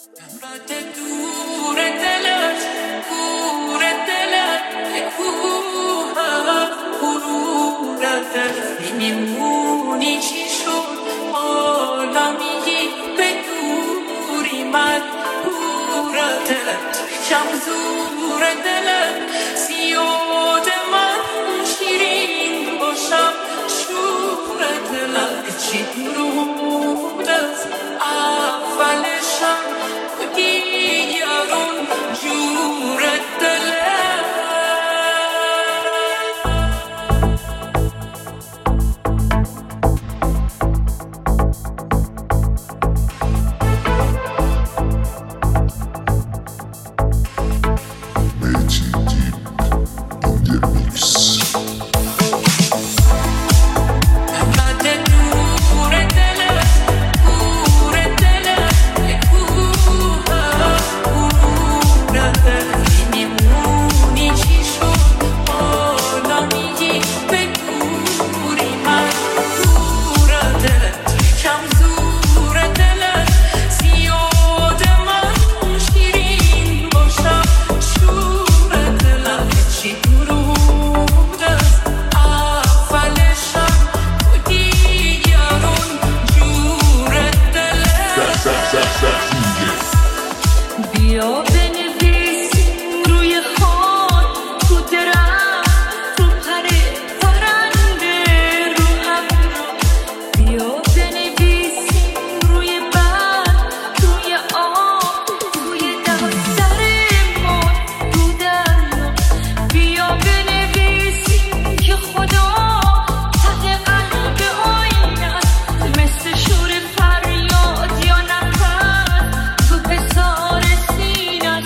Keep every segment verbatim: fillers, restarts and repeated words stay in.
میمونی چی شد حالا میگی به دوری من پور دلت کم زور دلت زیاد من شیرین باشم شور دلت چی درود از اولشم دیگرون جور دلت بیا بنویسیم روی خاک رو درخت رو پر پرنده رو ابرو بیا بنویسیم روی برگ روی آب روی دفترمان رو دریا بیا بنویسیم که خدا ته قلب آینه است مثل شور فریاد یا نفس تو حسار سینه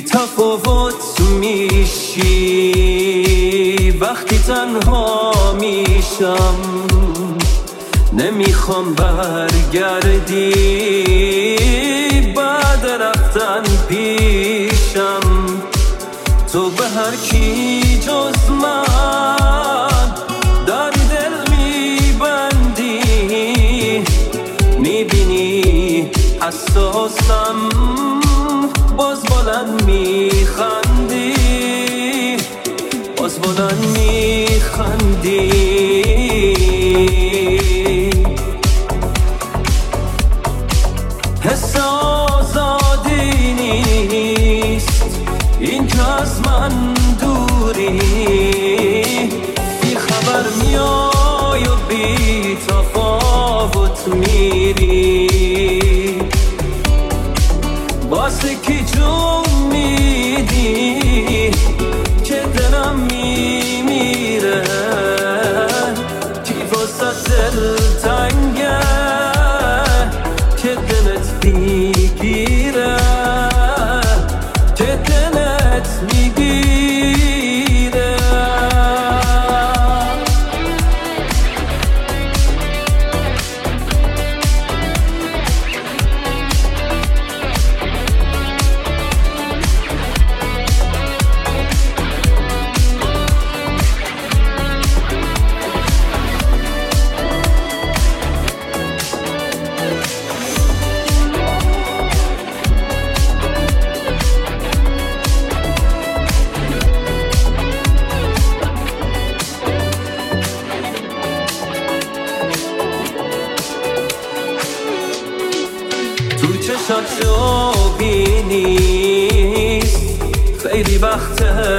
تفاوت میشی وقتی تنها میشم، نمیخوام برگردی بعد رفتن پیشم. تو به هر کی جز من در دل میبندی، میبینی حساسم باز بلند میخندی، باز بلند میخندی. حس آزادی نیست این که از من دوری، بی خبر میای و بی تفاوت میری. واسه کی جون میدی که دلم میمیره، کی واسه دل تنگه که دلت میگیره، که دلت میگیره. تو چشات شوقی نیست، خیلی وقت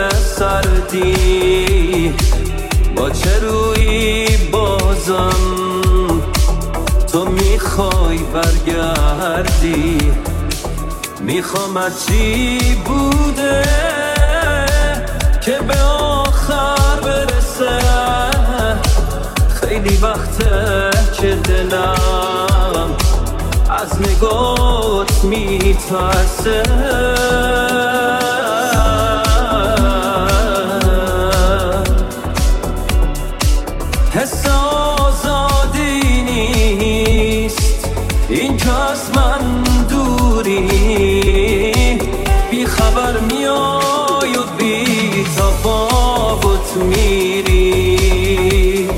سردی، با چه روی بازم تو میخوای برگردی. میخوام چی بوده که به آخر برسه، خیلی وقته که دلم از نگات میترسه. حس آزادی نیست این که از من دوری، بی خبر میای و بی تفاوت میری.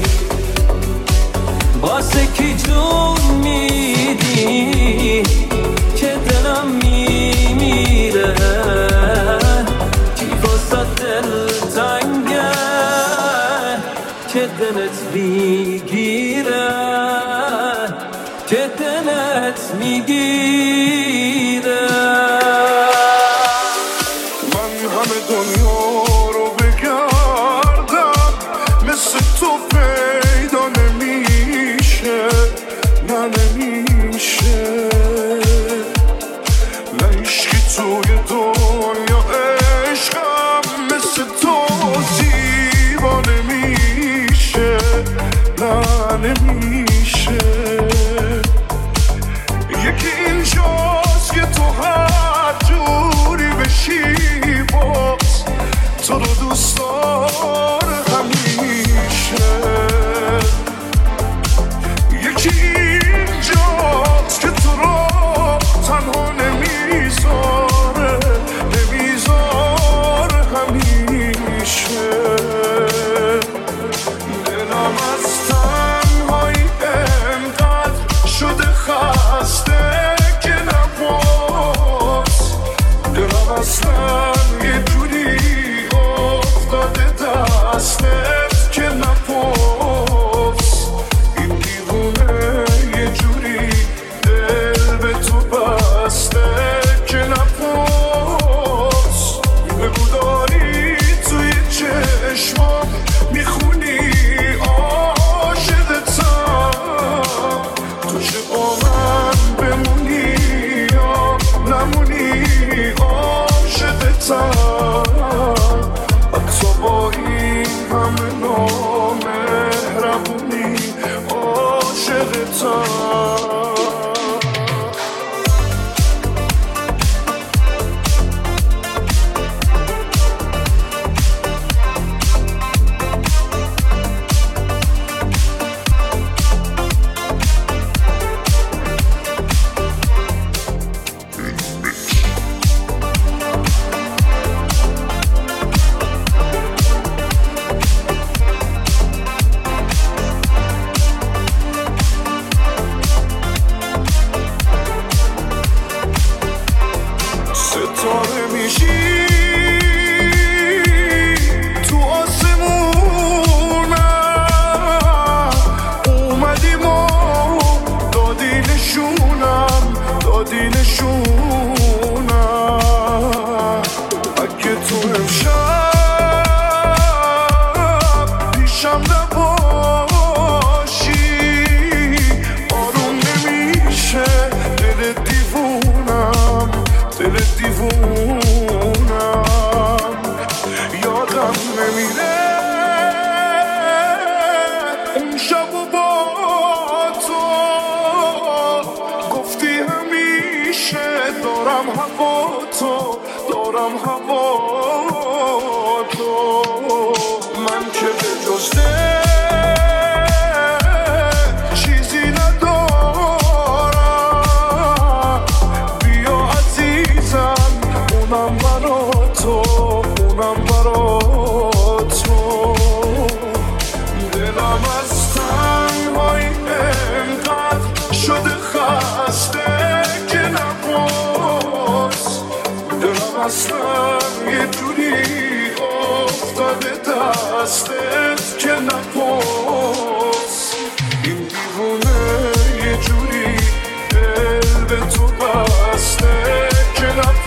واسه کی جون میدی که دلم میمیره، کی واسه دل تنگه که دلت میگیره، که دلت میگیره. من همه دنیا رو بگردم مثل تو پیدا نمیشه، نه نمیشه. نه عشقی توی دنیا عشقم مثل تو زیبا نمیشه، نه نمیشه. یکی اینجاست که تو هر جوری بشی باز تو رو دوست داره همیشه. یکی اینجاست که تو رو تنها نمیذاره، نمیذاره همیشه. دلم از تنهایی انقدر شده خسته که نباز، دلم اصلا یه جوری افتاده دستت که نباز. این دیوونه یه جوری دل به تو بسته که نباز. بگو داری توی چشمام میخونی عاشقتم، تو چه با من بمونی یا نمونی عاشقتم. حتی با این همه نامهربونی عاشقتم. دادی نشونم اگه تو امشب پیشم نباشی آروم نمیشه دل دیوونم دل دیوونم یادم نمیره اون شب و با تو گفتی همیشه دارم هوا تو دارم هوا تو من که به جز چیزی ندارم بیا عزیزم اونم برا تو اونم برا تو دلم از تنهایی انقدر شده خسته که نپرس دلم اصلا یه جوری افتاده دستت که نپرس این دیوونه یه جوری دل به تو بسته که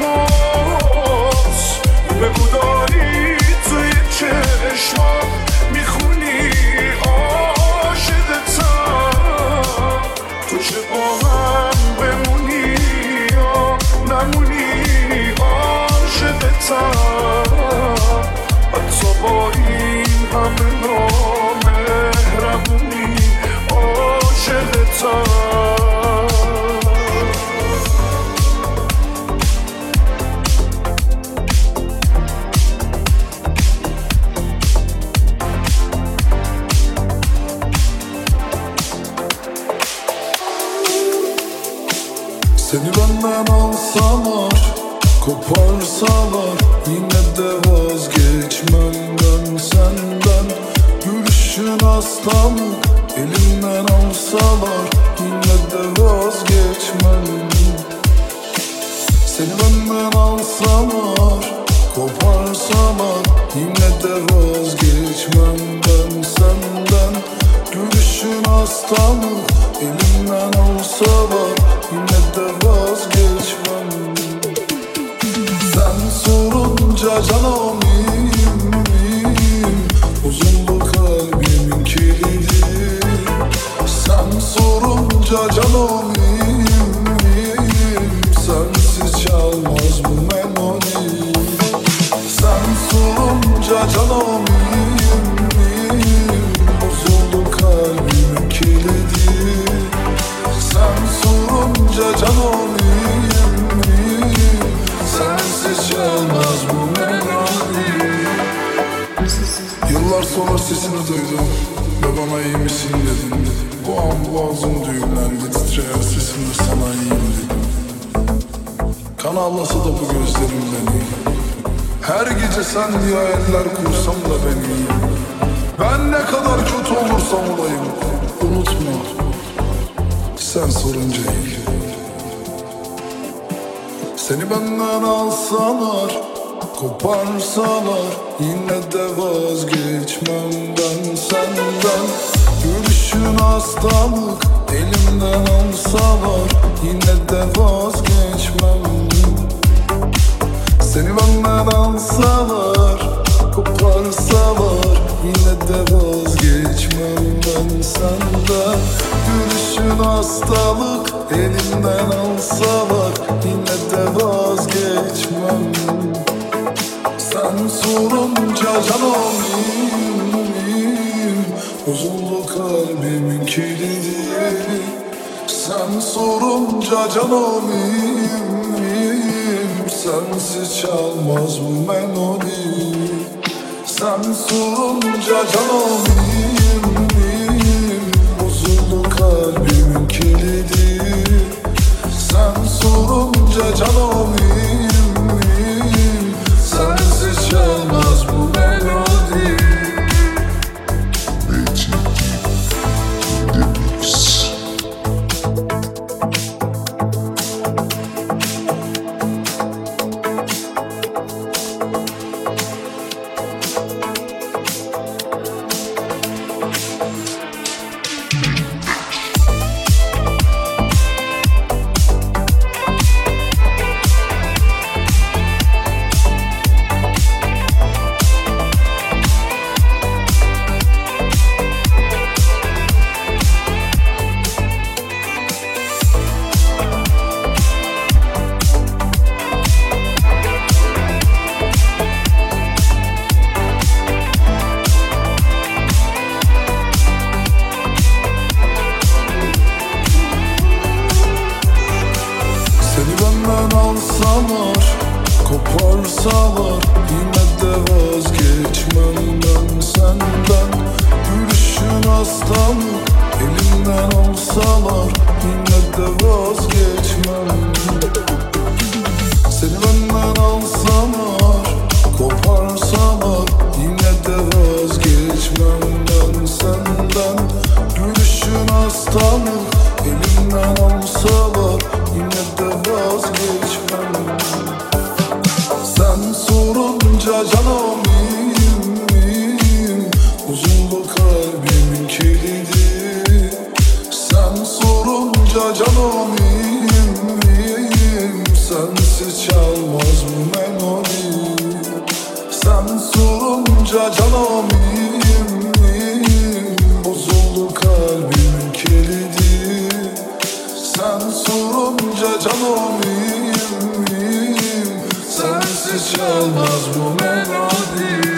نپرس بگو داری توی چشمام میخونی عاشقتم تو چه با هم بمونی یا نمونی عاشقتم حتی با این همه نامهربونی عاشقتم Seni benden alsalar, koparsalar yine de vazgeçmem ben senden. Gülüşün hastalık, elimden alsalar yine de vazgeçmem. Seni benden alsalar, koparsalar yine de vazgeçmem ben senden. Gülüşün hastalık, elimden alsalar yine de vazgeçmem. Sen sorunca canım iyiyim, iyiyim. Bozuldu kalbimin kilidi. Sen sorunca canım iyiyim, iyiyim. Sensiz çalmaz bu melodi. Sen sorunca canım iyiyim, iyiyim. Bozuldu kalbimin kilidi. Sen sorunca canım iyiyim, iyiyim. Sensiz çalmaz bu melodi. Yıllar sonra sesini duydum ve bana iyi misin dedin. Bu an boğazım düğümlendi, titreyen sesimle sana iyiyim dedim. Kan ağlasa da bu gözlerim beni. Her gece sen diye hayaller kursam da ben iyiyim. Ben ne kadar kötü olursam olayım, unutma sen sorunca iyi. Seni benden alsalar, koparsalar yine de vazgeçmem ben senden. Gülüşün hastalık, elimden alsalar yine de vazgeçmem. Seni benden alsalar, koparsalar yine de vazgeçmem ben senden. Gülüşün hastalık, elimden alsalar yine de vazgeçmem. Sen sorunca canım iyiyim, iyiyim. Bozuldu kalbimin kilidi. Sen sorunca canım iyiyim, iyiyim. Sensiz çalmaz bu melodi. Sen sorunca canım iyiyim, iyiyim. Bozuldu kalbimin kilidi. Sen sorunca canım iyiyim, iyiyim. Sensiz çalmaz bu melodi. Elimden alsalar, koparsalar, yine de vazgeçmem ben senden. Gülüşün hastalık, elimden alsalar, yine de vazgeçmem. Seni benden alsalar, koparsalar, yine de vazgeçmem ben senden. Gülüşün hastalık, elimden alsalar, yine de vazgeçmem. Sen sorunca canım iyiyim, iyiyim, bozuldu kalbimin kilidi. Sen sorunca canım iyiyim, iyiyim, sensiz çalmaz bu melodi. Sen sorunca canım iyiyim, iyiyim, bozuldu kalbimin kilidi. Sen sorunca canım iyiyim, iyiyim, sensiz çalmaz bu melodi.